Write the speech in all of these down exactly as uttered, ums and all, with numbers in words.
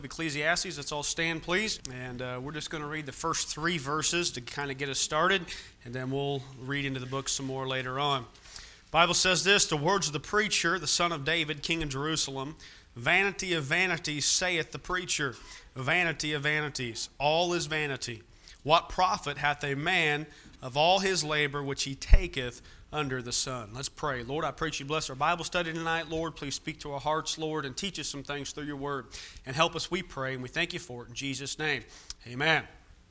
Ecclesiastes. Let's all stand, please. And uh, we're just going to read the first three verses to kind of get us started, and then we'll read into the book some more later on. The Bible says this: the words of the preacher, the son of David, king of Jerusalem. Vanity of vanities, saith the preacher. Vanity of vanities, all is vanity. What profit hath a man of all his labor which he taketh under the sun? Let's pray. Lord, I pray that you bless our Bible study tonight. Lord, please speak to our hearts, Lord, and teach us some things through your word. And help us, we pray, and we thank you for it in Jesus' name. Amen.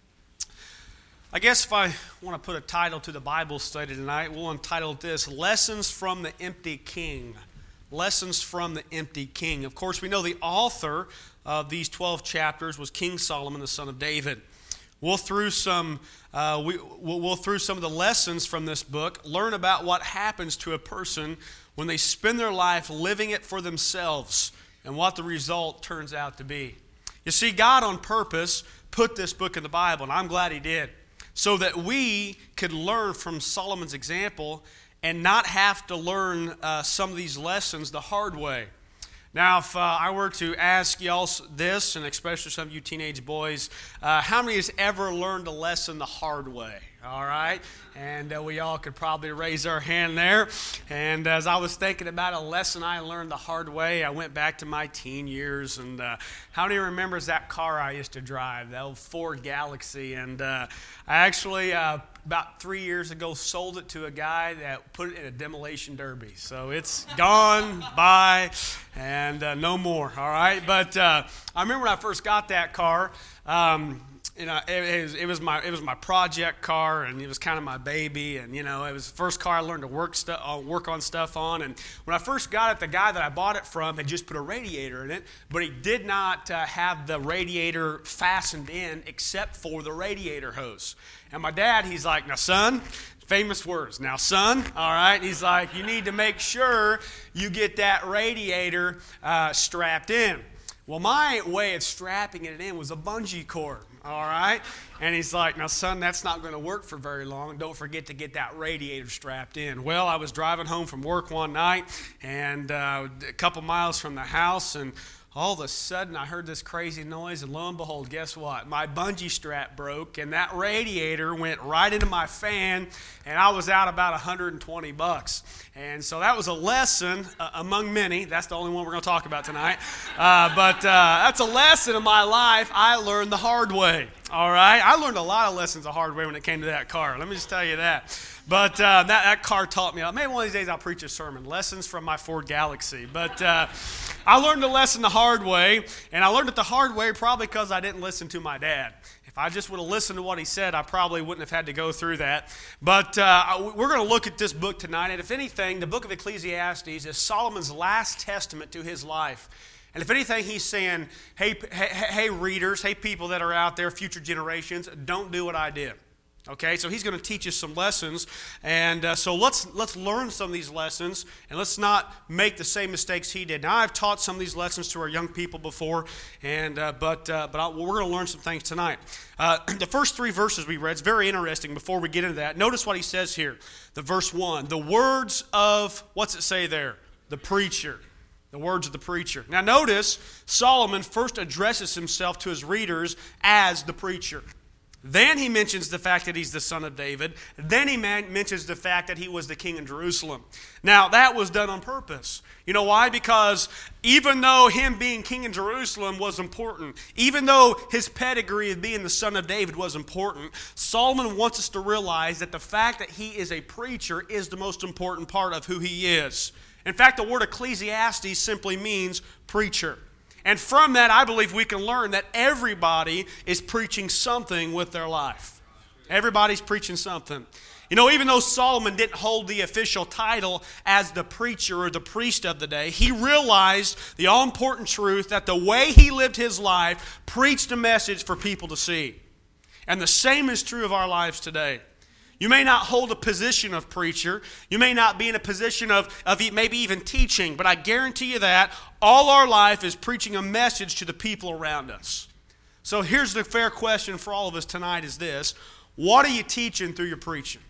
I guess if I want to put a title to the Bible study tonight, we'll entitle this, Lessons from the Empty King. Lessons from the Empty King. Of course, we know the author of these twelve chapters was King Solomon, the son of David. We'll through some uh, we, we'll, we'll through some of the lessons from this book, learn about what happens to a person when they spend their life living it for themselves and what the result turns out to be. You see, God on purpose put this book in the Bible, and I'm glad He did, so that we could learn from Solomon's example and not have to learn uh, some of these lessons the hard way. Now, if uh, I were to ask y'all this, and especially some of you teenage boys, uh, how many has ever learned a lesson the hard way? All right? And uh, we all could probably raise our hand there. And as I was thinking about a lesson I learned the hard way, I went back to my teen years. And uh, how many remembers that car I used to drive, the old Ford Galaxy? And uh, I actually, uh, about three years ago, sold it to a guy that put it in a demolition derby. So it's gone, bye, and uh, no more, all right? But uh, I remember when I first got that car, um, you know, it, it, was, it was my it was my project car, and it was kind of my baby, and you know, it was the first car I learned to work stu- uh, work on stuff on. And when I first got it, the guy that I bought it from had just put a radiator in it, but he did not uh, have the radiator fastened in except for the radiator hose. And my dad, he's like, now son, famous words, now son, all right, he's like, you need to make sure you get that radiator uh, strapped in. Well, my way of strapping it in was a bungee cord, all right? And he's like, now son, that's not going to work for very long. Don't forget to get that radiator strapped in. Well, I was driving home from work one night, and uh, a couple miles from the house, and all of a sudden, I heard this crazy noise, and lo and behold, guess what? My bungee strap broke, and that radiator went right into my fan, and I was out about one hundred twenty bucks. And so that was a lesson uh, among many. That's the only one we're going to talk about tonight. Uh, but uh, that's a lesson in my life I learned the hard way. All right? I learned a lot of lessons the hard way when it came to that car. Let me just tell you that. But uh, that, that car taught me. Maybe one of these days I'll preach a sermon, lessons from my Ford Galaxy. But uh, I learned the lesson the hard way, and I learned it the hard way probably because I didn't listen to my dad. If I just would have listened to what he said, I probably wouldn't have had to go through that. But uh, we're going to look at this book tonight, and if anything, the book of Ecclesiastes is Solomon's last testament to his life. And if anything, he's saying, hey, hey, hey readers, hey people that are out there, future generations, don't do what I did. Okay, so he's going to teach us some lessons, and uh, so let's let's learn some of these lessons, and let's not make the same mistakes he did. Now, I've taught some of these lessons to our young people before, and uh, but uh, but I, we're going to learn some things tonight. Uh, the first three verses we read is very interesting. Before we get into that, notice what he says here. The verse one, the words of, what's it say there? The preacher. The words of the preacher. Now, notice Solomon first addresses himself to his readers as the preacher. Then he mentions the fact that he's the son of David. Then he man- mentions the fact that he was the king in Jerusalem. Now, that was done on purpose. You know why? Because even though him being king in Jerusalem was important, even though his pedigree of being the son of David was important, Solomon wants us to realize that the fact that he is a preacher is the most important part of who he is. In fact, the word Ecclesiastes simply means preacher. And from that, I believe we can learn that everybody is preaching something with their life. Everybody's preaching something. You know, even though Solomon didn't hold the official title as the preacher or the priest of the day, he realized the all-important truth that the way he lived his life preached a message for people to see. And the same is true of our lives today. You may not hold a position of preacher. You may not be in a position of, of maybe even teaching, but I guarantee you that all our life is preaching a message to the people around us. So here's the fair question for all of us tonight is this. What are you teaching through your preaching?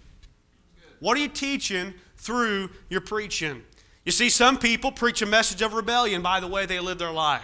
What are you teaching through your preaching? You see, some people preach a message of rebellion by the way they live their life.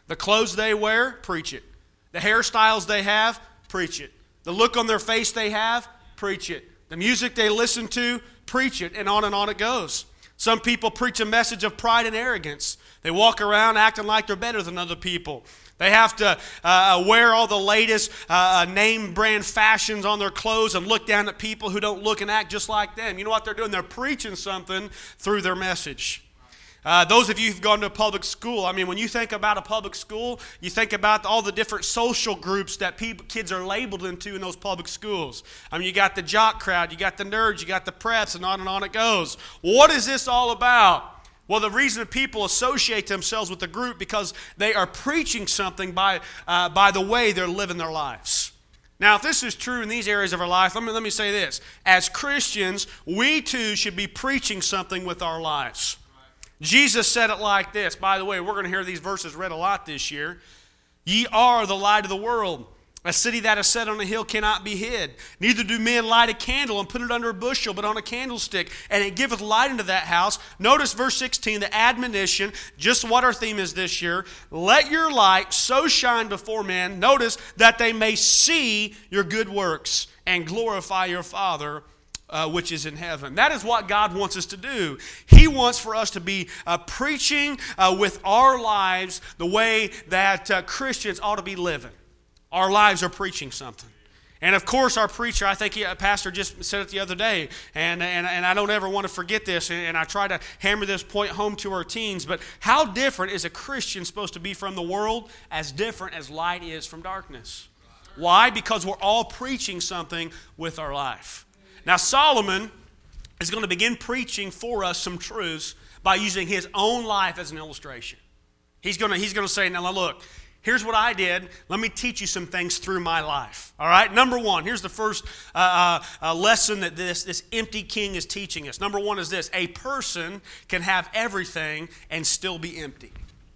The clothes they wear, preach it. The hairstyles they have, preach it. The look on their face they have, preach it. The music they listen to, preach it. And on and on it goes. Some people preach a message of pride and arrogance. They walk around acting like they're better than other people. They have to uh, wear all the latest uh, name brand fashions on their clothes and look down at people who don't look and act just like them. You know what they're doing? They're preaching something through their message. Uh, those of you who've gone to a public school, I mean, when you think about a public school, you think about all the different social groups that people, kids are labeled into in those public schools. I mean, you got the jock crowd, you got the nerds, you got the preps, and on and on it goes. What is this all about? Well, the reason that people associate themselves with the group because they are preaching something by uh, by the way they're living their lives. Now, if this is true in these areas of our life, let me, let me say this. As Christians, we too should be preaching something with our lives. Jesus said it like this. By the way, we're going to hear these verses read a lot this year. Ye are the light of the world. A city that is set on a hill cannot be hid. Neither do men light a candle and put it under a bushel, but on a candlestick, and it giveth light into that house. Notice verse sixteen, the admonition, just what our theme is this year. Let your light so shine before men, notice, that they may see your good works and glorify your Father Uh, which is in heaven. That is what God wants us to do. He wants for us to be uh, preaching uh, with our lives the way that uh, Christians ought to be living. Our lives are preaching something. And of course, our preacher, I think he, a pastor just said it the other day, and, and, and I don't ever want to forget this, and, and I try to hammer this point home to our teens, but how different is a Christian supposed to be from the world? As different as light is from darkness. Why? Because we're all preaching something with our life. Now, Solomon is going to begin preaching for us some truths by using his own life as an illustration. He's going to, he's going to say, now look, here's what I did. Let me teach you some things through my life. All right? Number one, here's the first uh, uh, lesson that this, this empty king is teaching us. Number one is this. A person can have everything and still be empty.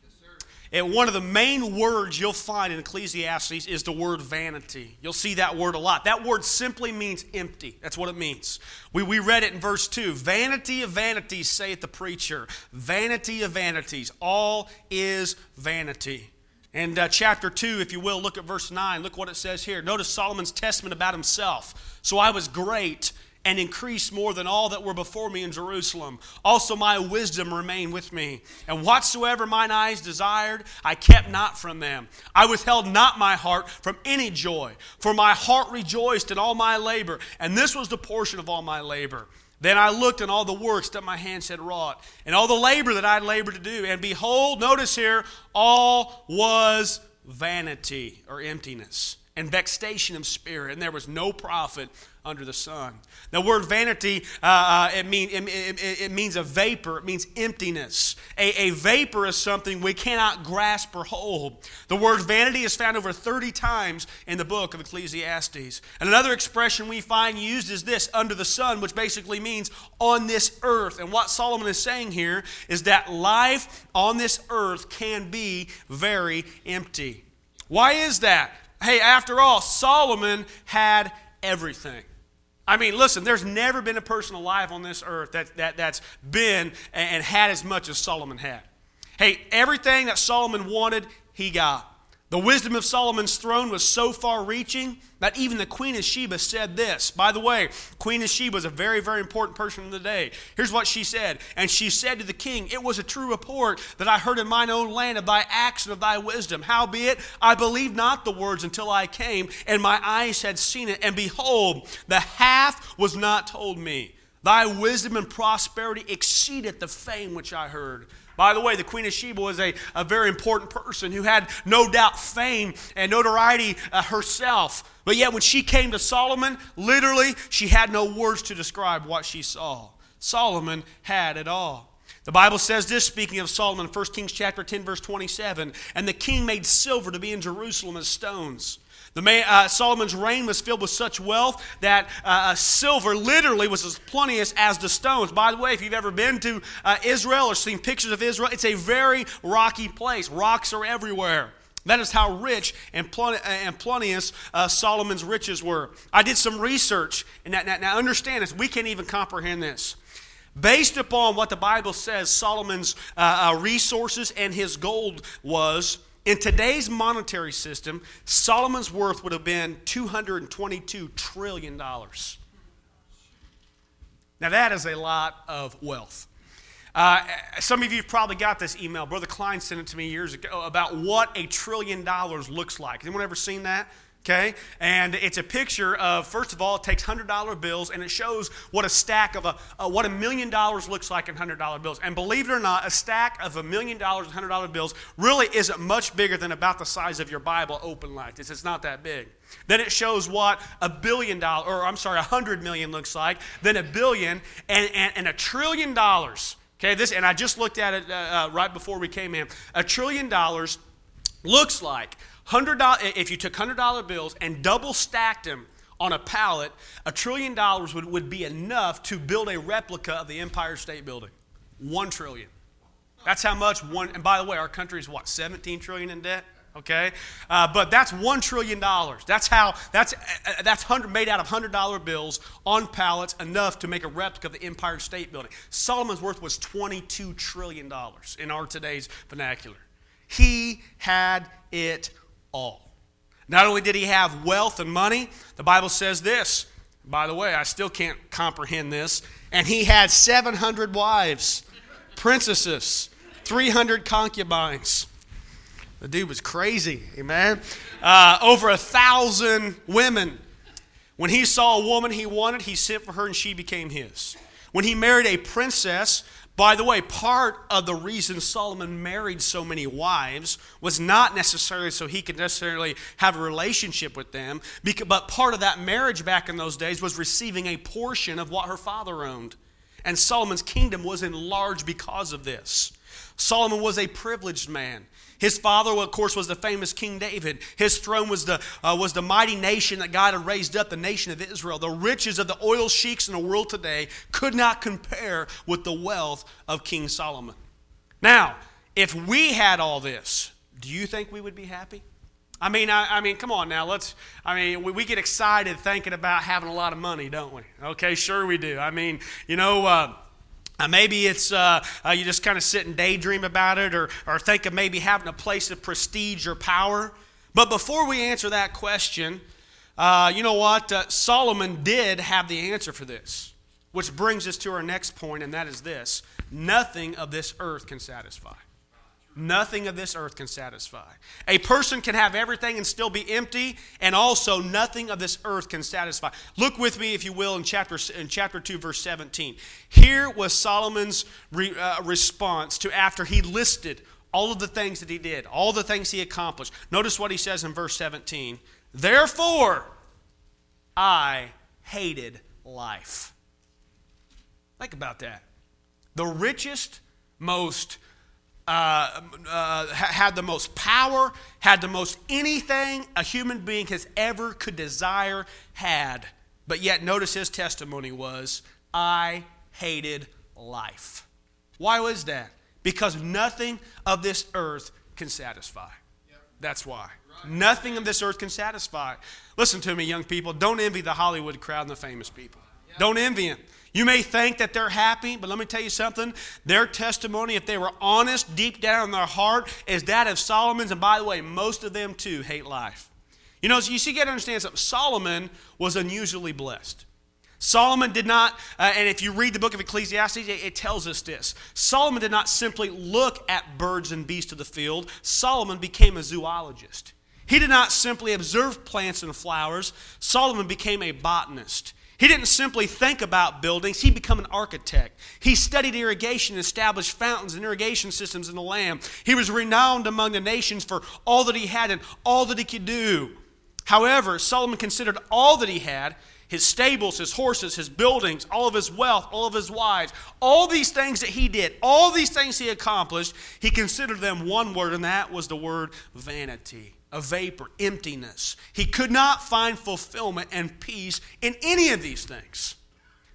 And one of the main words you'll find in Ecclesiastes is the word vanity. You'll see that word a lot. That word simply means empty. That's what it means. We, we read it in verse two. Vanity of vanities, saith the preacher. Vanity of vanities. All is vanity. And uh, chapter two, if you will, look at verse nine. Look what it says here. Notice Solomon's testament about himself. So I was great and increased more than all that were before me in Jerusalem. Also my wisdom remained with me. And whatsoever mine eyes desired, I kept not from them. I withheld not my heart from any joy, for my heart rejoiced in all my labor, and this was the portion of all my labor. Then I looked on all the works that my hands had wrought, and all the labor that I had labored to do, and behold, notice here, all was vanity or emptiness and vexation of spirit, and there was no profit under the sun. The word vanity, uh, it, mean, it, it, it means a vapor. It means emptiness. A, a vapor is something we cannot grasp or hold. The word vanity is found over thirty times in the book of Ecclesiastes. And another expression we find used is this, under the sun, which basically means on this earth. And what Solomon is saying here is that life on this earth can be very empty. Why is that? Hey, after all, Solomon had everything. I mean, listen, there's never been a person alive on this earth that, that, that's been and had as much as Solomon had. Hey, everything that Solomon wanted, he got. The wisdom of Solomon's throne was so far-reaching that even the Queen of Sheba said this. By the way, Queen of Sheba was a very, very important person in the day. Here's what she said. And she said to the king, it was a true report that I heard in mine own land of thy acts and of thy wisdom. Howbeit, I believed not the words until I came, and my eyes had seen it. And behold, the half was not told me. Thy wisdom and prosperity exceeded the fame which I heard. By the way, the Queen of Sheba was a, a very important person who had no doubt fame and notoriety uh, herself. But yet when she came to Solomon, literally, she had no words to describe what she saw. Solomon had it all. The Bible says this, speaking of Solomon, First Kings chapter ten, verse twenty-seven, and the king made silver to be in Jerusalem as stones. The man, uh, Solomon's reign was filled with such wealth that uh, silver literally was as plenteous as the stones. By the way, if you've ever been to uh, Israel or seen pictures of Israel, it's a very rocky place. Rocks are everywhere. That is how rich and, plen- and plenteous uh, Solomon's riches were. I did some research, and now, now understand this, we can't even comprehend this. Based upon what the Bible says Solomon's uh, uh, resources and his gold was, In today's monetary system, Solomon's worth would have been two hundred twenty-two trillion dollars. Now that is a lot of wealth. Uh, some of you have probably got this email. Brother Klein sent it to me years ago about what a trillion dollars looks like. Anyone ever seen that? Okay, and it's a picture of, first of all, it takes one hundred dollar bills, and it shows what a stack of a, uh, what a million dollars looks like in one hundred dollar bills. And believe it or not, a stack of a million dollars in one hundred dollar bills really isn't much bigger than about the size of your Bible open like this. It's not that big. Then it shows what a billion dollars, or I'm sorry, a hundred million looks like, then a billion, and, and, and a trillion dollars. Okay, this, and I just looked at it uh, uh, right before we came in. A trillion dollars looks like one hundred dollars, if you took one hundred dollar bills and double stacked them on a pallet, a trillion dollars would, would be enough to build a replica of the Empire State Building. One trillion. That's how much one, and by the way, our country is what, seventeen trillion in debt? Okay, uh, but that's one trillion dollars. That's how, that's, uh, that's hundred, made out of one hundred dollar bills on pallets, enough to make a replica of the Empire State Building. Solomon's worth was twenty-two trillion dollars in our today's vernacular. He had it all. Not only did he have wealth and money, the Bible says this. By the way, I still can't comprehend this. And he had seven hundred wives, princesses, three hundred concubines. The dude was crazy, amen? Uh, over a thousand women. When he saw a woman he wanted, he sent for her and she became his. When he married a princess, by the way, part of the reason Solomon married so many wives was not necessarily so he could necessarily have a relationship with them, but part of that marriage back in those days was receiving a portion of what her father owned. And Solomon's kingdom was enlarged because of this. Solomon was a privileged man. His father, of course, was the famous King David. His throne was the, uh, was the mighty nation that God had raised up, the nation of Israel. The riches of the oil sheiks in the world today could not compare with the wealth of King Solomon. Now, if we had all this, do you think we would be happy? I mean, I, I mean, come on now. Let's. I mean, we, we get excited thinking about having a lot of money, don't we? Okay, sure we do. I mean, you know. Uh, Uh, maybe it's uh, uh, you just kind of sit and daydream about it, or, or think of maybe having a place of prestige or power. But before we answer that question, uh, you know what? Uh, Solomon did have the answer for this, which brings us to our next point, and that is this. Nothing of this earth can satisfy. Nothing of this earth can satisfy. A person can have everything and still be empty, and also nothing of this earth can satisfy. Look with me, if you will, in chapter in chapter two, verse seventeen. Here was Solomon's re, uh, response to after he listed all of the things that he did, all the things he accomplished. Notice what he says in verse seventeen. Therefore, I hated life. Think about that. The richest, most Uh, uh, had the most power, had the most anything a human being has ever could desire, had. But yet, notice his testimony was, I hated life. Why was that? Because nothing of this earth can satisfy. Yep. That's why. Right. Nothing of this earth can satisfy. Listen to me, young people. Don't envy the Hollywood crowd and the famous people. Yep. Don't envy them. You may think that they're happy, but let me tell you something. Their testimony, if they were honest deep down in their heart, is that of Solomon's. And by the way, most of them too hate life. You know, so you see, you got to understand something. Solomon was unusually blessed. Solomon did not, uh, and if you read the book of Ecclesiastes, it, it tells us this. Solomon did not simply look at birds and beasts of the field. Solomon became a zoologist. He did not simply observe plants and flowers. Solomon became a botanist. He didn't simply think about buildings. He became an architect. He studied irrigation and established fountains and irrigation systems in the land. He was renowned among the nations for all that he had and all that he could do. However, Solomon considered all that he had, his stables, his horses, his buildings, all of his wealth, all of his wives, all these things that he did, all these things he accomplished, he considered them one word, and that was the word vanity. A vapor, emptiness. He could not find fulfillment and peace in any of these things.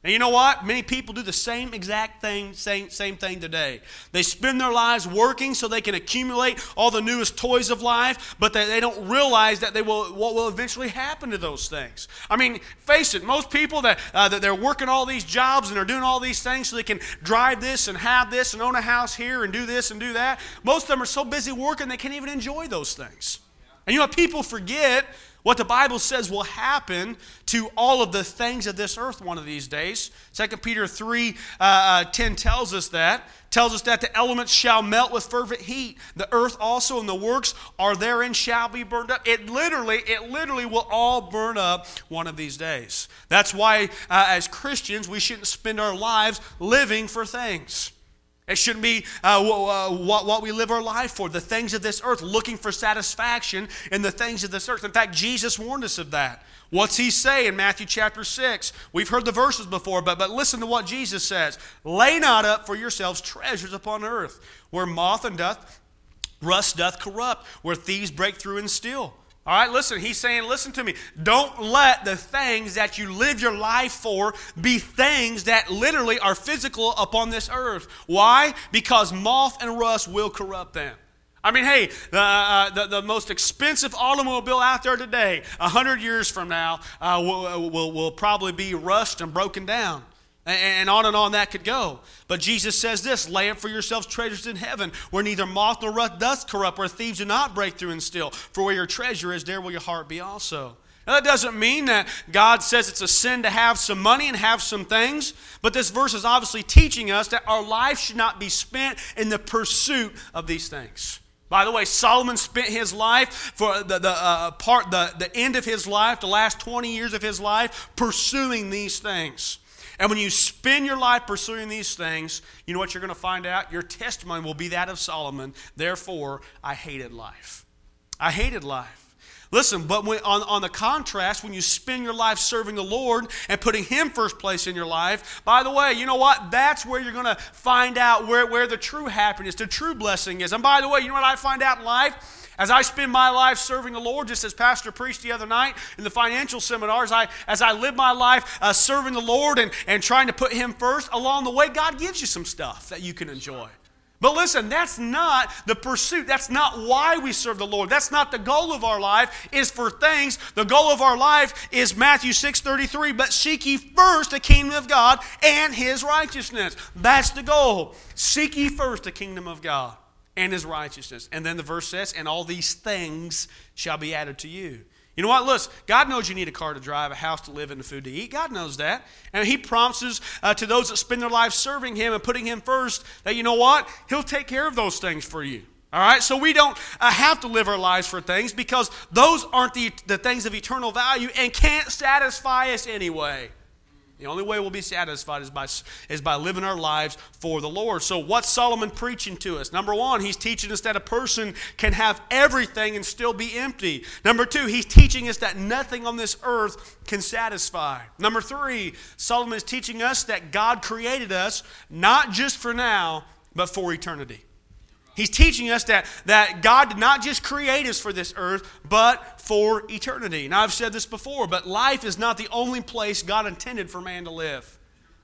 And you know what? Many people do the same exact thing, same, same thing today. They spend their lives working so they can accumulate all the newest toys of life, but they, they don't realize that they will what will eventually happen to those things. I mean, face it, most people that, uh, that they're working all these jobs and they're doing all these things so they can drive this and have this and own a house here and do this and do that. Most of them are so busy working they can't even enjoy those things. And you know, people forget what the Bible says will happen to all of the things of this earth one of these days. Second Peter three ten tells us that. Tells us that the elements shall melt with fervent heat. The earth also and the works are therein shall be burned up. It literally, it literally will all burn up one of these days. That's why, uh, as Christians, we shouldn't spend our lives living for things. It shouldn't be uh, what, what we live our life for, the things of this earth, looking for satisfaction in the things of this earth. In fact, Jesus warned us of that. What's he say in Matthew chapter six? We've heard the verses before, but, but listen to what Jesus says. Lay not up for yourselves treasures upon earth, where moth and doth, rust doth corrupt, where thieves break through and steal. All right, listen, he's saying, listen to me. Don't let the things that you live your life for be things that literally are physical upon this earth. Why? Because moth and rust will corrupt them. I mean, hey, the, uh, the, the most expensive automobile out there today, a hundred years from now, uh, will, will, will probably be rust and broken down. And on and on that could go. But Jesus says this, lay up for yourselves treasures in heaven, where neither moth nor rust doth corrupt, where thieves do not break through and steal. For where your treasure is, there will your heart be also. Now that doesn't mean that God says it's a sin to have some money and have some things. But this verse is obviously teaching us that our life should not be spent in the pursuit of these things. By the way, Solomon spent his life for the, the uh, part, the, the end of his life, the last twenty years of his life, pursuing these things. And when you spend your life pursuing these things, you know what you're going to find out? Your testimony will be that of Solomon. Therefore, I hated life. I hated life. Listen, but when, on, on the contrast, when you spend your life serving the Lord and putting Him first place in your life, by the way, you know what? That's where you're going to find out where, where the true happiness, the true blessing is. And by the way, you know what I find out in life? As I spend my life serving the Lord, just as Pastor preached the other night in the financial seminars, I, as I live my life uh, serving the Lord and, and trying to put Him first, along the way, God gives you some stuff that you can enjoy. But listen, that's not the pursuit. That's not why we serve the Lord. That's not the goal of our life, is for things. The goal of our life is Matthew six thirty-three, but seek ye first the kingdom of God and His righteousness. That's the goal. Seek ye first the kingdom of God and His righteousness. And then the verse says, and all these things shall be added to you. You know what? Listen, God knows you need a car to drive, a house to live in, and food to eat. God knows that. And He promises uh, to those that spend their lives serving Him and putting Him first that, you know what? He'll take care of those things for you. All right? So we don't uh, have to live our lives for things because those aren't the, the things of eternal value and can't satisfy us anyway. The only way we'll be satisfied is by, is by living our lives for the Lord. So what's Solomon preaching to us? Number one, he's teaching us that a person can have everything and still be empty. Number two, he's teaching us that nothing on this earth can satisfy. Number three, Solomon is teaching us that God created us not just for now, but for eternity. He's teaching us that, that God did not just create us for this earth, but for eternity. Now, I've said this before, but life is not the only place God intended for man to live.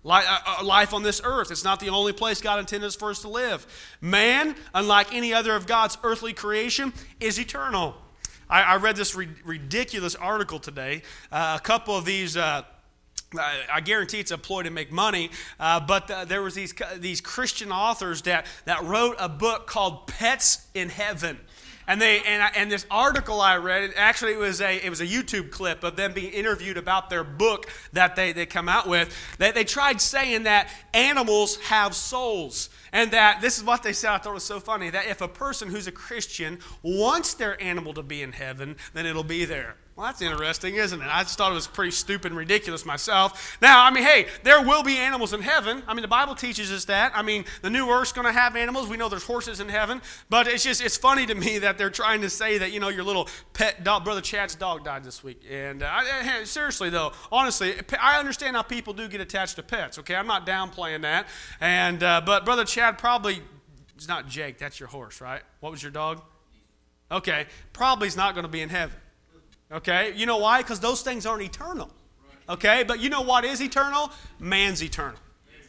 Life on this earth, it's not the only place God intended for us to live. Man, unlike any other of God's earthly creation, is eternal. I, I read this ri- ridiculous article today. Uh, a couple of these... Uh, I guarantee it's a ploy to make money, uh, but uh, there was these these Christian authors that, that wrote a book called Pets in Heaven. And they and, I, and this article I read, actually it was a it was a YouTube clip of them being interviewed about their book that they, they come out with. They, they tried saying that animals have souls. And that, this is what they said, I thought it was so funny, that if a person who's a Christian wants their animal to be in heaven, then it'll be there. Well, that's interesting, isn't it? I just thought it was pretty stupid and ridiculous myself. Now, I mean, hey, there will be animals in heaven. I mean, the Bible teaches us that. I mean, the new earth's going to have animals. We know there's horses in heaven. But it's just, it's funny to me that they're trying to say that, you know, your little pet dog, Brother Chad's dog died this week. And uh, I, seriously, though, honestly, I understand how people do get attached to pets, okay? I'm not downplaying that. And uh, but Brother Chad probably, it's not Jake, that's your horse, right? What was your dog? Okay, probably is not going to be in heaven. Okay, you know why? Because those things aren't eternal. okay? But you know what is eternal? Man's eternal,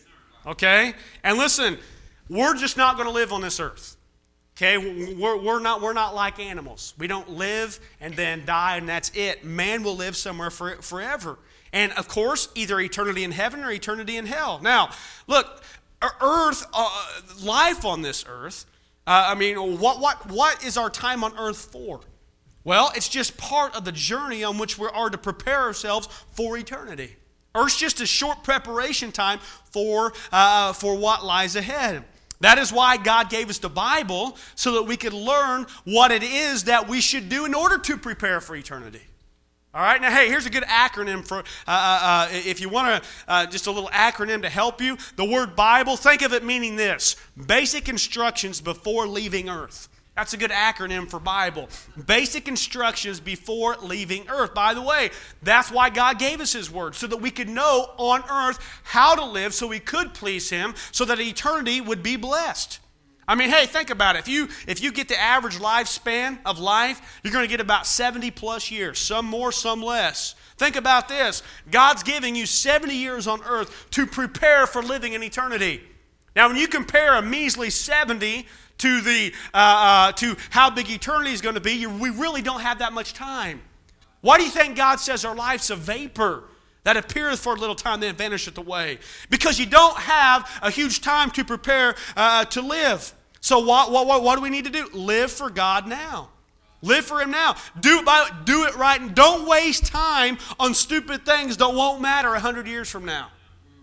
okay? And listen, we're just not going to live on this earth. Okay, we're, we're, not, we're not like animals. We don't live and then die and that's it. Man will live somewhere for, forever. And of course, either eternity in heaven or eternity in hell. Now, look, earth, uh, life on this earth, uh, I mean, what, what, what is our time on earth for? Well, it's just part of the journey on which we are to prepare ourselves for eternity. Earth's just a short preparation time for, uh, for what lies ahead. That is why God gave us the Bible, so that we could learn what it is that we should do in order to prepare for eternity. All right, now, hey, here's a good acronym for, uh, uh, if you want to, uh, just a little acronym to help you. The word Bible, think of it meaning this: basic instructions before leaving earth. That's a good acronym for Bible. Basic instructions before leaving earth. By the way, that's why God gave us His Word, so that we could know on earth how to live, so we could please Him, so that eternity would be blessed. I mean, hey, think about it. If you, if you get the average lifespan of life, you're going to get about seventy plus years. Some more, some less. Think about this. God's giving you seventy years on earth to prepare for living in eternity. Now, when you compare a measly seventy to the uh, uh, to how big eternity is going to be, you, we really don't have that much time. Why do you think God says our life's a vapor that appeareth for a little time, then vanisheth away? Because you don't have a huge time to prepare uh, to live. So what, what, what, what do we need to do? Live for God now. Live for Him now. Do it, by, do it right, and don't waste time on stupid things that won't matter a hundred years from now.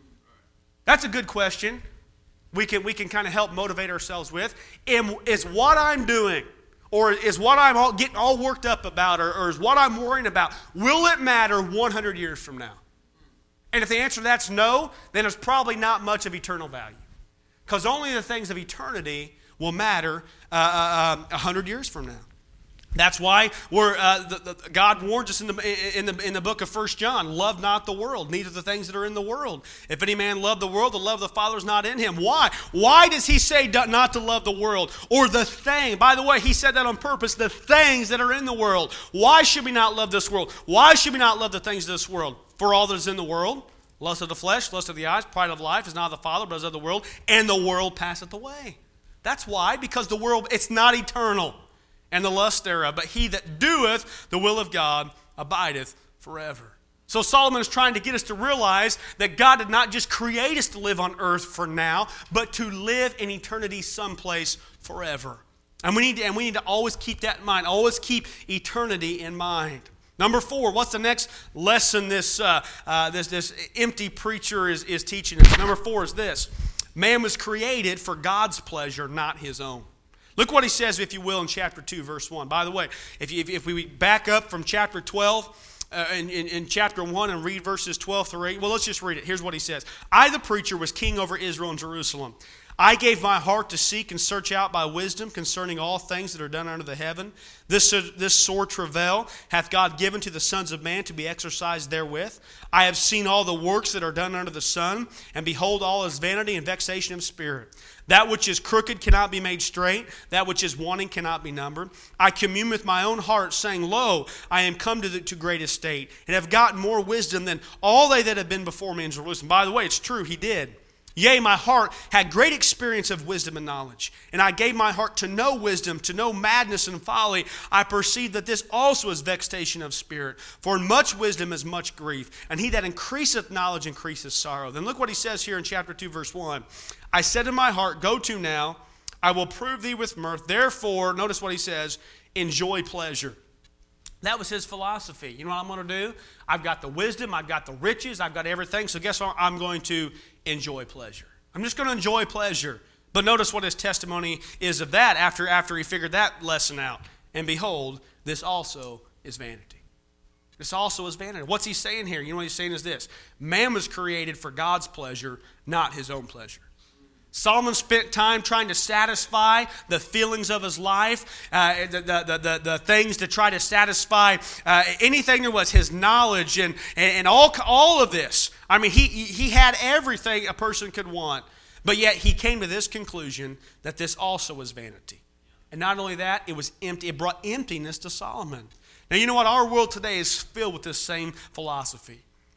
That's a good question. We can, we can kind of help motivate ourselves with. Is what I'm doing, or is what I'm all, getting all worked up about, or, or is what I'm worrying about, will it matter one hundred years from now? And if the answer to that's no, then there's probably not much of eternal value. Because only the things of eternity will matter uh, uh, one hundred years from now. That's why we're, uh, the, the, God warns us in the, in, the, in the book of First John, love not the world, neither the things that are in the world. If any man love the world, the love of the Father is not in him. Why? Why does he say not to love the world or the thing? By the way, he said that on purpose, the things that are in the world. Why should we not love this world? Why should we not love the things of this world? For all that is in the world, lust of the flesh, lust of the eyes, pride of life is not of the Father, but is of the world, and the world passeth away. That's why, because the world, it's not eternal, and the lust thereof. But he that doeth the will of God abideth forever. So Solomon is trying to get us to realize that God did not just create us to live on earth for now, but to live in eternity someplace forever. And we need to, and we need to always keep that in mind. Always keep eternity in mind. Number four, what's the next lesson this uh, uh, this this empty preacher is, is teaching us? Number four is this: man was created for God's pleasure, not his own. Look what he says, if you will, in chapter two, verse one. By the way, if, you, if, if we back up from chapter twelve, uh, in, in, in chapter one, and read verses twelve through eight, well, let's just read it. Here's what he says. I, the preacher, was king over Israel and Jerusalem. I gave my heart to seek and search out by wisdom concerning all things that are done under the heaven. This, this sore travail hath God given to the sons of man to be exercised therewith. I have seen all the works that are done under the sun, and behold, all is vanity and vexation of spirit. That which is crooked cannot be made straight. That which is wanting cannot be numbered. I commune with my own heart, saying, Lo, I am come to, the, to great estate, and have gotten more wisdom than all they that have been before me in Jerusalem. By the way, it's true, he did. Yea, my heart had great experience of wisdom and knowledge, and I gave my heart to know wisdom, to know madness and folly. I perceived that this also is vexation of spirit. For in much wisdom is much grief, and he that increaseth knowledge increaseth sorrow. Then look what he says here in chapter two, verse one. I said in my heart, Go to now, I will prove thee with mirth. Therefore, notice what he says, enjoy pleasure. That was his philosophy. You know what I'm going to do? I've got the wisdom, I've got the riches, I've got everything. So guess what? I'm going to enjoy pleasure. I'm just going to enjoy pleasure. But notice what his testimony is of that after, after he figured that lesson out. And behold, this also is vanity. This also is vanity. What's he saying here? You know what he's saying is this. Man was created for God's pleasure, not his own pleasure. Solomon spent time trying to satisfy the feelings of his life, uh, the, the, the, the things to try to satisfy uh, anything there was, his knowledge and, and, and all, all of this. I mean, he, he had everything a person could want, but yet he came to this conclusion that this also was vanity. And not only that, it was empty. It brought emptiness to Solomon. Now, you know what? Our world today is filled with this same philosophy.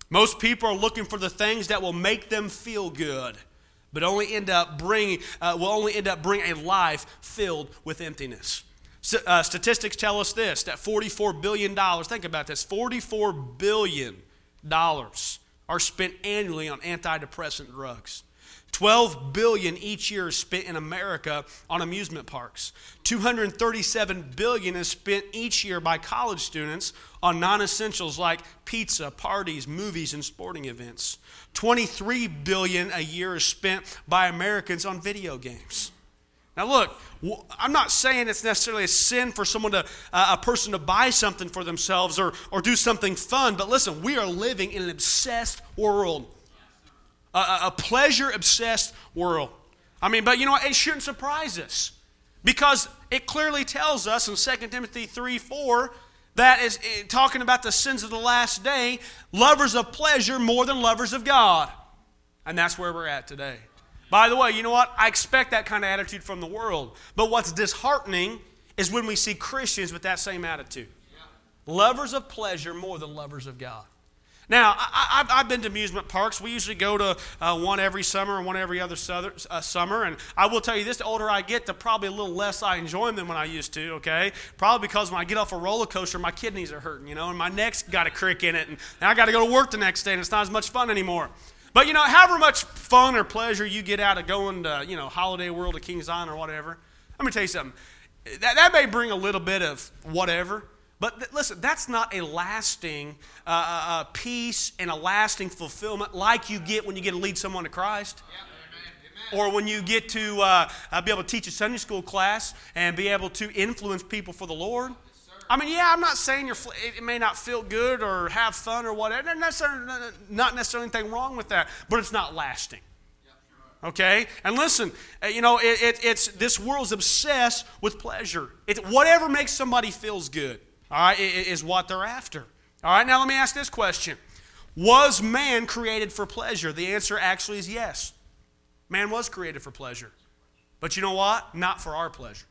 Most people are looking for the things that will make them feel good, but only end up bringing uh, will only end up bringing a life filled with emptiness. S- uh, statistics tell us this: that forty-four billion dollars. Think about this: forty-four billion dollars are spent annually on antidepressant drugs. twelve billion dollars each year is spent in America on amusement parks. two hundred thirty-seven billion dollars is spent each year by college students on non-essentials like pizza, parties, movies, and sporting events. twenty-three billion dollars a year is spent by Americans on video games. Now look, I'm not saying it's necessarily a sin for someone to, uh, a person to buy something for themselves or, or do something fun, but listen, we are living in an obsessed world. A, a pleasure-obsessed world. I mean, but you know what? It shouldn't surprise us, because it clearly tells us in Second Timothy three four that is talking about the sins of the last day, lovers of pleasure more than lovers of God. And that's where we're at today. By the way, you know what? I expect that kind of attitude from the world. But what's disheartening is when we see Christians with that same attitude. Lovers of pleasure more than lovers of God. Now, I, I, I've been to amusement parks. We usually go to uh, one every summer and one every other sother, uh, summer. And I will tell you this, the older I get, the probably a little less I enjoy them than when I used to, okay? Probably because when I get off a roller coaster, my kidneys are hurting, you know, and my neck's got a crick in it. And I got to go to work the next day, and it's not as much fun anymore. But, you know, however much fun or pleasure you get out of going to, you know, Holiday World or Kings Island or whatever, let me tell you something. That, that may bring a little bit of whatever. But th- listen, that's not a lasting uh, uh, peace and a lasting fulfillment like you get when you get to lead someone to Christ. Yeah. Or when you get to uh, uh, be able to teach a Sunday school class and be able to influence people for the Lord. Yes, I mean, yeah, I'm not saying you're, it may not feel good or have fun or whatever. There's necessarily, not necessarily anything wrong with that, but it's not lasting. Okay? And listen, you know, it, it, it's this world's obsessed with pleasure. It's whatever makes somebody feels good. All right, is what they're after. All right, now let me ask this question. Was man created for pleasure? The answer actually is yes. Man was created for pleasure. But you know what? Not for our pleasure.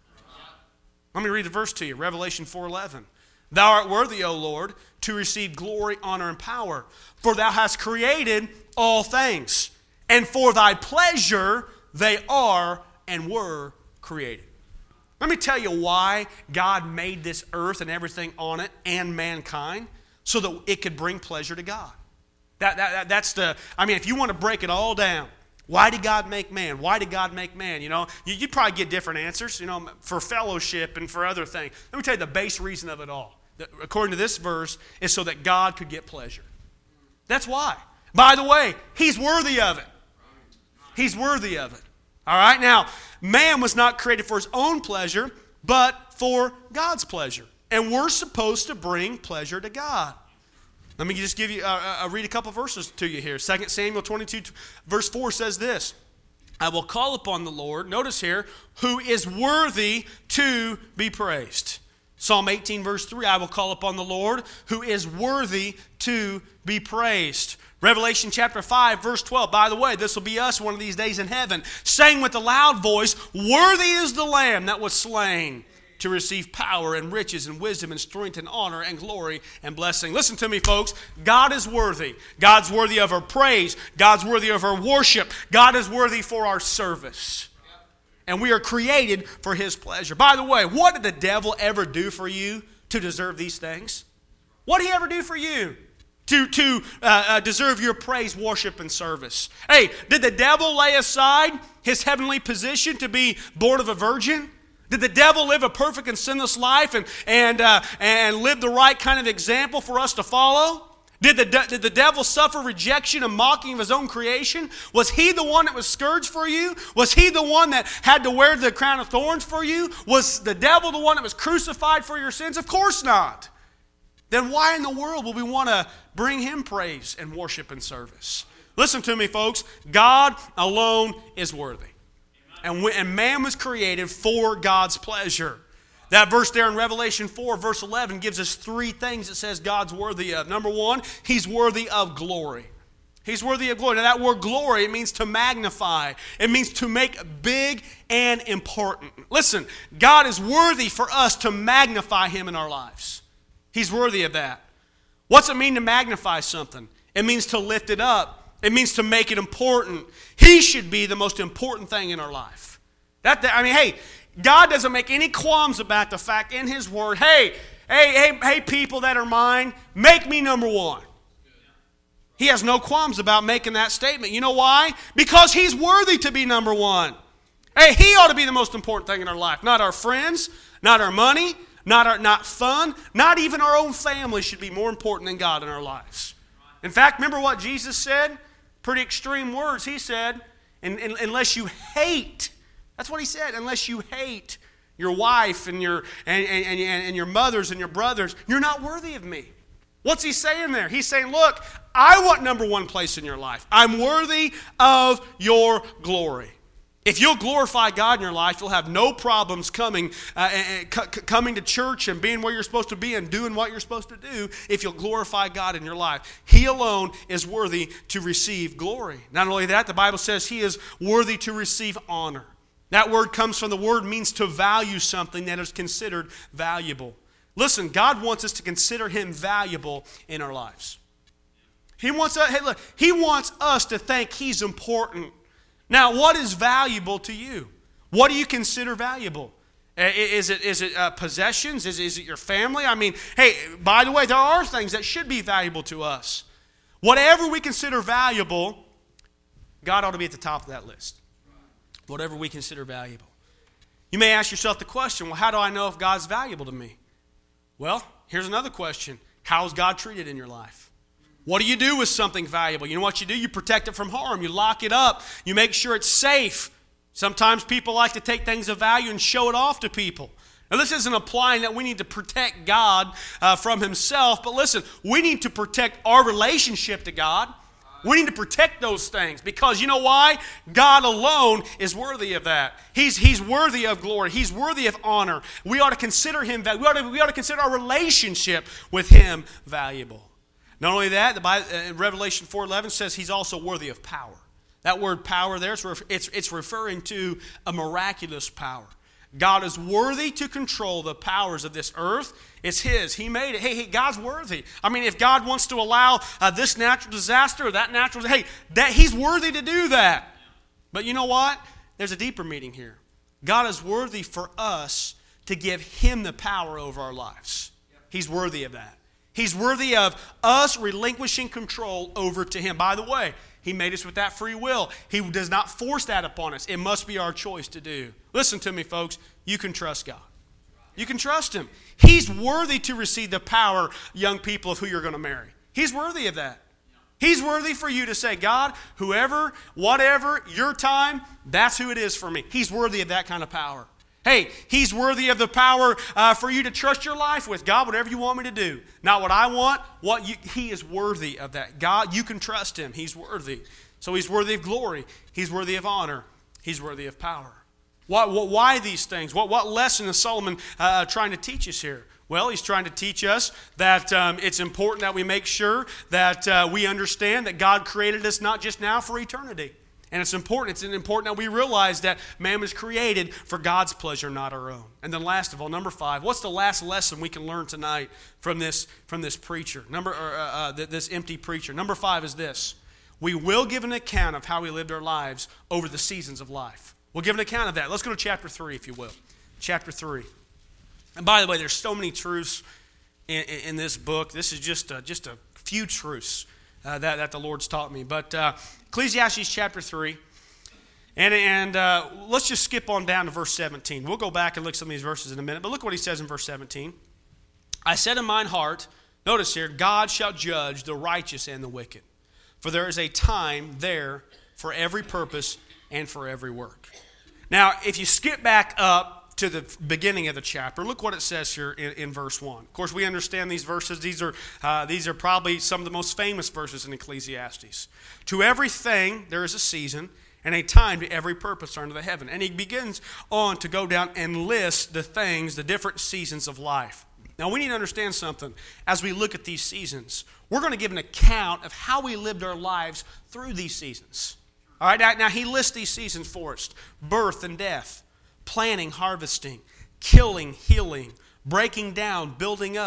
Let me read the verse to you. Revelation four eleven. Thou art worthy, O Lord, to receive glory, honor, and power. For thou hast created all things. And for thy pleasure they are and were created. Let me tell you why God made this earth and everything on it and mankind, so that it could bring pleasure to God. That, that, that that's the, I mean, if you want to break it all down, why did God make man? Why did God make man? You know, you, you probably get different answers, you know, for fellowship and for other things. Let me tell you the base reason of it all. That, according to this verse, is so that God could get pleasure. That's why. By the way, He's worthy of it. He's worthy of it. All right, now, man was not created for his own pleasure, but for God's pleasure. And we're supposed to bring pleasure to God. Let me just give you, uh, I'll read a couple verses to you here. Second Samuel twenty-two, verse four says this. I will call upon the Lord, notice here, who is worthy to be praised. Psalm eighteen, verse three, I will call upon the Lord, who is worthy to be praised. Revelation chapter five, verse twelve. By the way, this will be us one of these days in heaven, saying with a loud voice, worthy is the Lamb that was slain to receive power and riches and wisdom and strength and honor and glory and blessing. Listen to me, folks. God is worthy. God's worthy of our praise. God's worthy of our worship. God is worthy for our service. And we are created for His pleasure. By the way, what did the devil ever do for you to deserve these things? What did he ever do for you? To, to uh, uh, deserve your praise, worship, and service. Hey, did the devil lay aside his heavenly position to be born of a virgin? Did the devil live a perfect and sinless life and, and, uh, and live the right kind of example for us to follow? Did the, de- did the devil suffer rejection and mocking of his own creation? Was he the one that was scourged for you? Was he the one that had to wear the crown of thorns for you? Was the devil the one that was crucified for your sins? Of course not. Then why in the world would we want to bring Him praise and worship and service? Listen to me, folks. God alone is worthy. And, we, and man was created for God's pleasure. That verse there in Revelation four, verse eleven, gives us three things it says God's worthy of. Number one, He's worthy of glory. He's worthy of glory. Now that word glory, it means to magnify. It means to make big and important. Listen, God is worthy for us to magnify Him in our lives. He's worthy of that. What's it mean to magnify something? It means to lift it up. It means to make it important. He should be the most important thing in our life. That, I mean, hey, God doesn't make any qualms about the fact in His Word, hey, hey, hey, hey, people that are mine, make me number one. He has no qualms about making that statement. You know why? Because He's worthy to be number one. Hey, He ought to be the most important thing in our life. Not our friends, not our money, not our not fun, not even our own family should be more important than God in our lives. In fact, remember what Jesus said? Pretty extreme words. He said, in, in, unless you hate, that's what He said, unless you hate your wife and your and, and, and, and your mothers and your brothers, you're not worthy of me. What's He saying there? He's saying, look, I want number one place in your life. I'm worthy of your glory. If you'll glorify God in your life, you'll have no problems coming uh, and, c- coming to church and being where you're supposed to be and doing what you're supposed to do if you'll glorify God in your life. He alone is worthy to receive glory. Not only that, the Bible says He is worthy to receive honor. That word comes from the word means to value something that is considered valuable. Listen, God wants us to consider Him valuable in our lives. He wants us, hey, look, He wants us to think He's important. Now, what is valuable to you? What do you consider valuable? Is it, is it uh, possessions? Is, is it your family? I mean, hey, by the way, there are things that should be valuable to us. Whatever we consider valuable, God ought to be at the top of that list. Whatever we consider valuable. You may ask yourself the question, well, how do I know if God's valuable to me? Well, here's another question. How is God treated in your life? What do you do with something valuable? You know what you do? You protect it from harm. You lock it up. You make sure it's safe. Sometimes people like to take things of value and show it off to people. Now, this isn't implying that we need to protect God uh, from Himself, but listen, we need to protect our relationship to God. We need to protect those things because you know why? God alone is worthy of that. He's, he's worthy of glory. He's worthy of honor. We ought to consider Him, we ought to, we ought to consider our relationship with Him valuable. Not only that, the Bible, uh, Revelation four eleven says He's also worthy of power. That word power there, it's, it's, it's referring to a miraculous power. God is worthy to control the powers of this earth. It's His. He made it. Hey, hey God's worthy. I mean, if God wants to allow uh, this natural disaster or that natural, hey, that He's worthy to do that. But you know what? There's a deeper meaning here. God is worthy for us to give Him the power over our lives. He's worthy of that. He's worthy of us relinquishing control over to Him. By the way, He made us with that free will. He does not force that upon us. It must be our choice to do. Listen to me, folks. You can trust God. You can trust Him. He's worthy to receive the power, young people, of who you're going to marry. He's worthy of that. He's worthy for you to say, God, whoever, whatever, your time, that's who it is for me. He's worthy of that kind of power. Hey, He's worthy of the power uh, for you to trust your life with. God, whatever you want me to do. Not what I want, what you, He is worthy of that. God, you can trust Him. He's worthy. So He's worthy of glory. He's worthy of honor. He's worthy of power. Why, why these things? What, what lesson is Solomon uh, trying to teach us here? Well, he's trying to teach us that um, it's important that we make sure that uh, we understand that God created us not just now, for eternity. And it's important. It's important that we realize that man was created for God's pleasure, not our own. And then last of all, number five, what's the last lesson we can learn tonight from this, from this preacher, number, or, uh, uh, this empty preacher? Number five is this. We will give an account of how we lived our lives over the seasons of life. We'll give an account of that. Let's go to chapter three, if you will. Chapter three. And by the way, there's so many truths in, in, in this book. This is just a, just a few truths uh, that, that the Lord's taught me. But uh, Ecclesiastes chapter three. And, and uh, let's just skip on down to verse seventeen. We'll go back and look at some of these verses in a minute. But look what he says in verse seventeen. I said in mine heart, notice here, God shall judge the righteous and the wicked. For there is a time there for every purpose and for every work. Now, if you skip back up to the beginning of the chapter, look what it says here in, in verse one. Of course, we understand these verses. These are, uh, these are probably some of the most famous verses in Ecclesiastes. To everything there is a season, and a time to every purpose under the heaven. And he begins on to go down and list the things, the different seasons of life. Now, we need to understand something. As we look at these seasons, we're going to give an account of how we lived our lives through these seasons. All right, now, now he lists these seasons for us. Birth and death, planting, harvesting, killing, healing, breaking down, building up,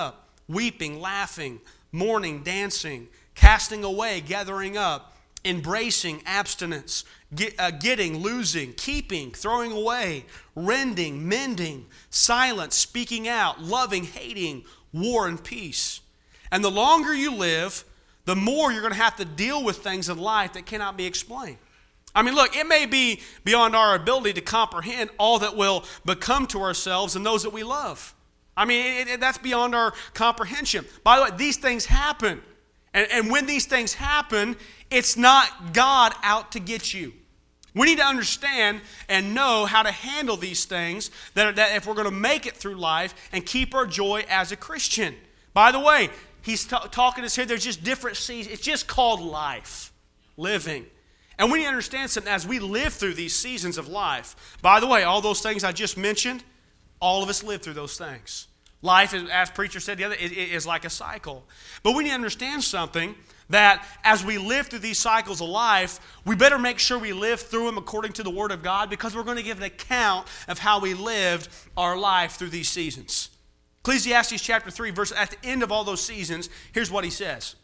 weeping, laughing, mourning, dancing, casting away, gathering up, embracing, abstinence, get, uh, getting, losing, keeping, throwing away, rending, mending, silence, speaking out, loving, hating, war and peace. And the longer you live, the more you're going to have to deal with things in life that cannot be explained. I mean, look, it may be beyond our ability to comprehend all that will become to ourselves and those that we love. I mean, it, it, that's beyond our comprehension. By the way, these things happen. And, and when these things happen, it's not God out to get you. We need to understand and know how to handle these things that, that if we're going to make it through life and keep our joy as a Christian. By the way, he's t- talking to us here, there's just different seasons. It's just called life, living. And we need to understand something as we live through these seasons of life. By the way, all those things I just mentioned, all of us live through those things. Life, as preacher said the other, is like a cycle. But we need to understand something, that as we live through these cycles of life, we better make sure we live through them according to the Word of God, because we're going to give an account of how we lived our life through these seasons. Ecclesiastes chapter three, verse at the end of all those seasons, here's what he says.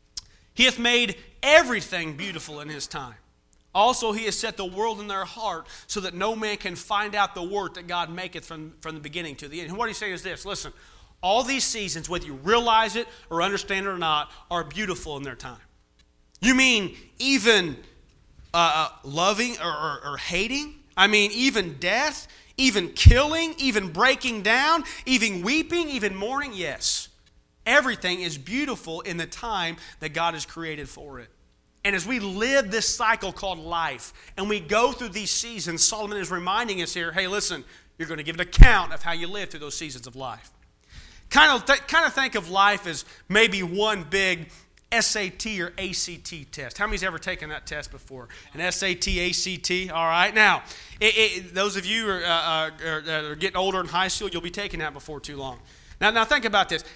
He hath made everything beautiful in his time. Also he has set the world in their heart, so that no man can find out the work that God maketh from, from the beginning to the end. And what he's saying is this, listen, all these seasons, whether you realize it or understand it or not, are beautiful in their time. You mean even uh, loving or, or, or hating? I mean even death, even killing, even breaking down, even weeping, even mourning? Yes. Everything is beautiful in the time that God has created for it. And as we live this cycle called life, and we go through these seasons, Solomon is reminding us here, hey, listen, you're going to give an account of how you live through those seasons of life. Kind of, th- kind of think of life as maybe one big S A T or A C T test. How many's ever taken that test before? An S A T, A C T? All right. Now, it, it, those of you who are, uh, are, are getting older in high school, you'll be taking that before too long. Now, now think about this.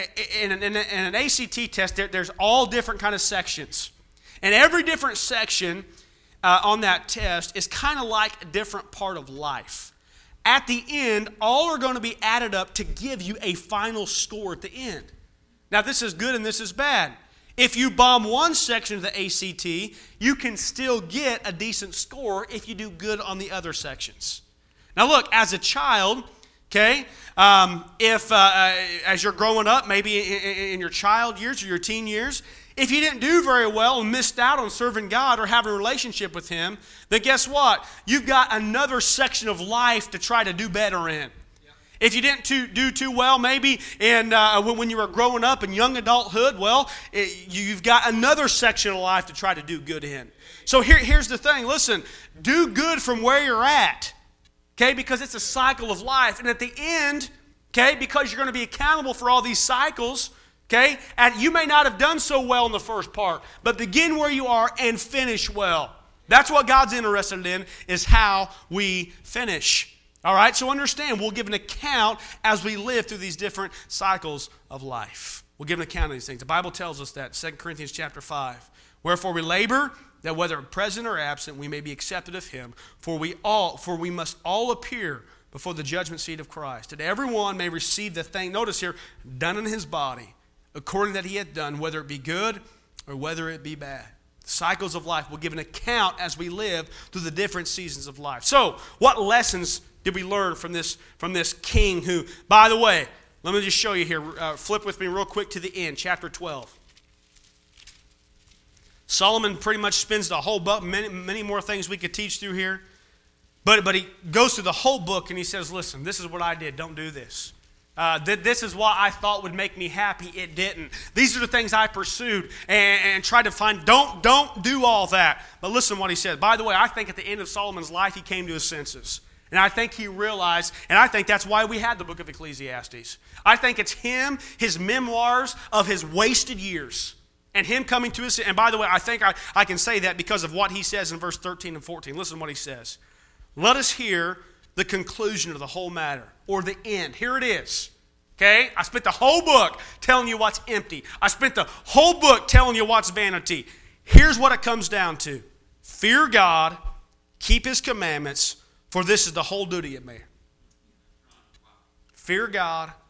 In an, in an A C T test, there, there's all different kind of sections. And every different section uh, on that test is kind of like a different part of life. At the end, all are going to be added up to give you a final score at the end. Now, this is good and this is bad. If you bomb one section of the A C T, you can still get a decent score if you do good on the other sections. Now, look, as a child, okay, um, if uh, as you're growing up, maybe in, in your child years or your teen years, if you didn't do very well and missed out on serving God or having a relationship with Him, then guess what? You've got another section of life to try to do better in. Yeah. If you didn't too, do too well, maybe in, uh, when, when you were growing up in young adulthood, well, it, you've got another section of life to try to do good in. So here, here's the thing. Listen, do good from where you're at, okay, because it's a cycle of life. And at the end, okay, because you're going to be accountable for all these cycles, okay, and you may not have done so well in the first part, but begin where you are and finish well. That's what God's interested in, is how we finish. All right, so understand, we'll give an account as we live through these different cycles of life. We'll give an account of these things. The Bible tells us that, Second Corinthians chapter five. Wherefore we labor, that whether present or absent, we may be accepted of Him. For we all, for we must all appear before the judgment seat of Christ, that everyone may receive the thing, notice here, done in his body, according that he hath done, whether it be good or whether it be bad. The cycles of life will give an account as we live through the different seasons of life. So, what lessons did we learn from this, from this king who, by the way, let me just show you here. Uh, flip with me real quick to the end, chapter twelve. Solomon pretty much spends the whole book, many, many more things we could teach through here. But, but he goes through the whole book and he says, listen, this is what I did, don't do this. Uh, th- this is what I thought would make me happy. It didn't. These are the things I pursued and, and tried to find. Don't, don't do all that. But listen to what he said. By the way, I think at the end of Solomon's life, he came to his senses. And I think he realized, and I think that's why we had the book of Ecclesiastes. I think it's him, his memoirs of his wasted years, and him coming to his, and by the way, I think I, I can say that because of what he says in verse thirteen and fourteen. Listen to what he says. Let us hear the conclusion of the whole matter, or the end. Here it is. Okay? I spent the whole book telling you what's empty. I spent the whole book telling you what's vanity. Here's what it comes down to. Fear God, keep His commandments, for this is the whole duty of man. Fear God,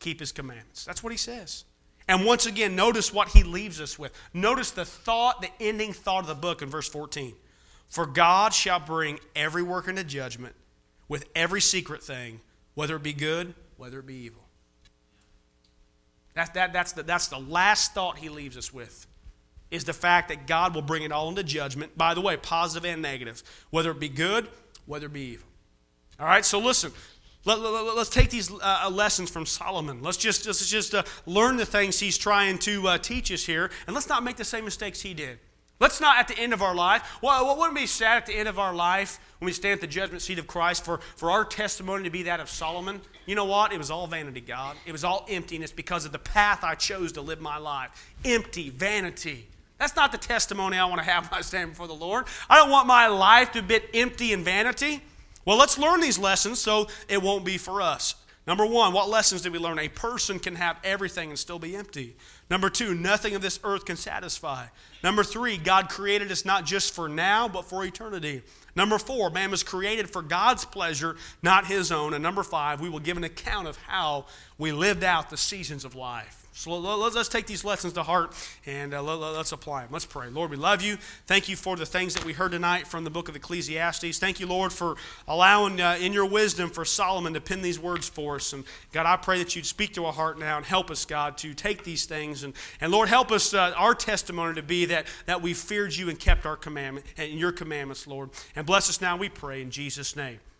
keep his commandments. That's what he says. And once again, notice what he leaves us with. Notice the thought, the ending thought of the book in verse fourteen. For God shall bring every work into judgment with every secret thing, whether it be good, whether it be evil. That, that, that's, the, that's the last thought he leaves us with, is the fact that God will bring it all into judgment. By the way, positive and negative. Whether it be good, whether it be evil. All right, so listen. Let, let, let's take these uh, lessons from Solomon. Let's just, let's just uh, learn the things he's trying to uh, teach us here. And let's not make the same mistakes he did. Let's not at the end of our life. Well, wouldn't it be sad at the end of our life when we stand at the judgment seat of Christ for, for our testimony to be that of Solomon? You know what? It was all vanity, God. It was all emptiness because of the path I chose to live my life. Empty, vanity. That's not the testimony I want to have when I stand before the Lord. I don't want my life to be empty and vanity. Well, let's learn these lessons so it won't be for us. Number one, what lessons did we learn? A person can have everything and still be empty. Number two, nothing of this earth can satisfy. Number three, God created us not just for now, but for eternity. Number four, man was created for God's pleasure, not his own. And number five, we will give an account of how we lived out the seasons of life. So let's take these lessons to heart and uh, let's apply them. Let's pray. Lord, we love you. Thank you for the things that we heard tonight from the book of Ecclesiastes. Thank you, Lord, for allowing uh, in your wisdom for Solomon to pen these words for us. And God, I pray that you'd speak to our heart now and help us, God, to take these things. And, and Lord, help us, uh, our testimony to be that, that we feared you and kept our commandment and your commandments, Lord. And bless us now, we pray, in Jesus' name.